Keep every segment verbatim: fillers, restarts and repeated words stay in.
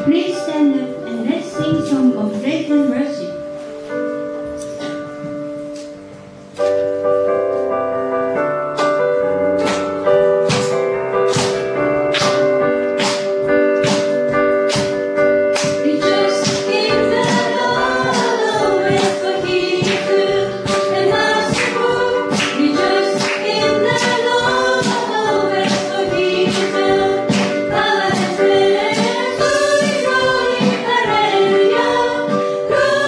Please stand up and let's sing song of praise and worship. Hallelujah.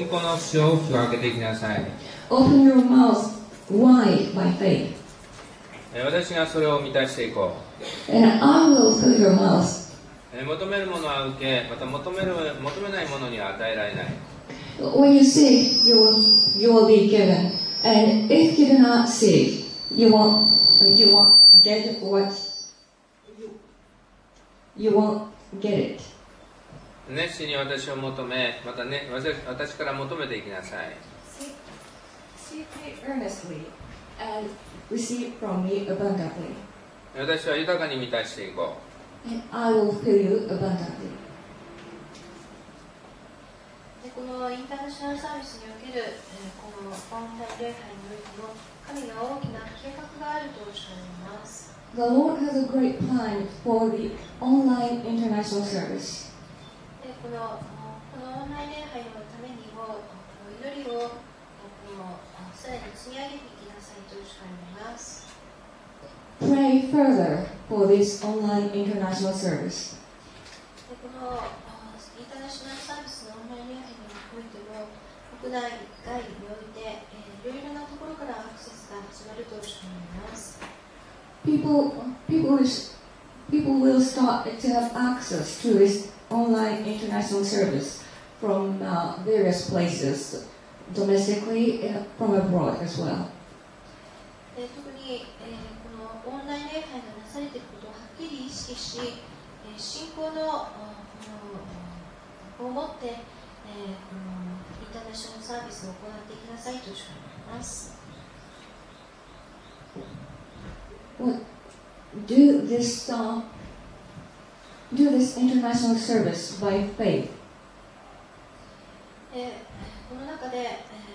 この口を大きく開けていきなさい。 Open your mouth wide by faith, えー私がそれを満たしていこ and I will fill your mouth. う。えー求めるものは受け、また求める求めないものには与えられない。 When you seek, you will, you will be given. And if you do not seek, you won't, you won't get what you, you won't get it. 熱心に私を求め、また、ね、私私から求めていきなさい。 Seek, seek me earnestly and receive from me abundantly, 私は豊かに満たしていこ and I will fill you abundantly. でこのインターナショナルサービスにおける、えーこのオンライン礼拝においても神が大きな計画があるとおっしゃいます。 The Lord has a great plan for the online international service. でこのこのオンライン礼拝のためにもこの祈りをこのさらに積み上げていきなさいとおっしゃいます。 Pray further for this online international service. でこのインターナショナルサービスのオンライン礼拝においても国内外において、えー、いろいろなところからアクセスが始まるとおっしゃいます。 People, people, is, people will start to have access to this online international service from uh, various places, domestically and from abroad as well. で特に、えー、このオンライン礼拝がなされていることをはっきり意識し、えー、信仰のこのを持って、えー、このインターナショナルサービスを行っていきなさいとおっしゃいます。 Well, do this, uh, do this international service by faith. でこの中で、えー、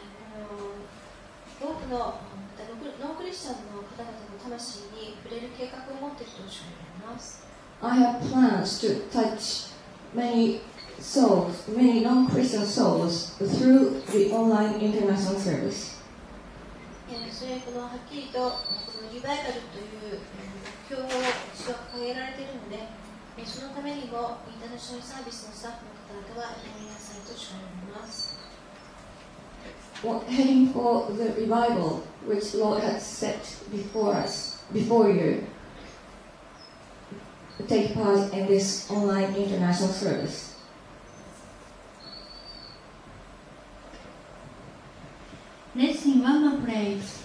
この多くのノンクリスチャンの方々の魂に触れる計画を持っているとおっしゃいます。 I have plans to touch many souls, many non-Christian souls through the online international service. えー、それこのはっきりとこのリバイバルという目標を私は掲げられているので、えー、そのためにもインターナショナルサービスのスタッフの方々は祈りなさいとおっしゃいます。 Well, heading for the revival which the Lord has set before us, before you, take part in this online international service. Let's sing one more praise.